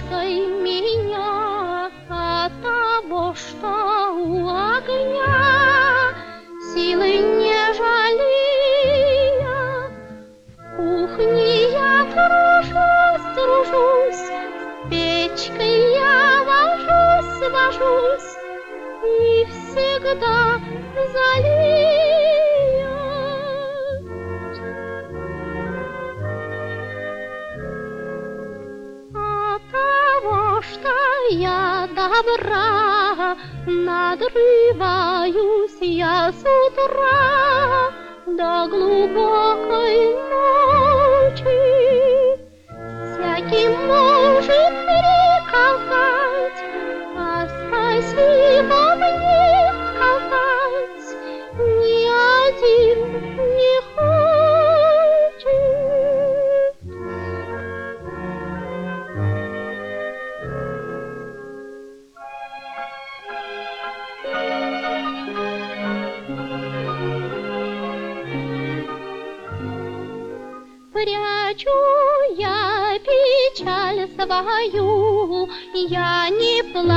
свечкой меня от того, что у огня силы не жалея. В кухне я тружусь, с печкой я вожусь, и всегда залия. От того, что я добра, надрываюсь я с утра до глубокой ночи. Всякий может приказать, а спасибо мне сказать ни один не хочет. Прячу я печаль свою, я не плачу.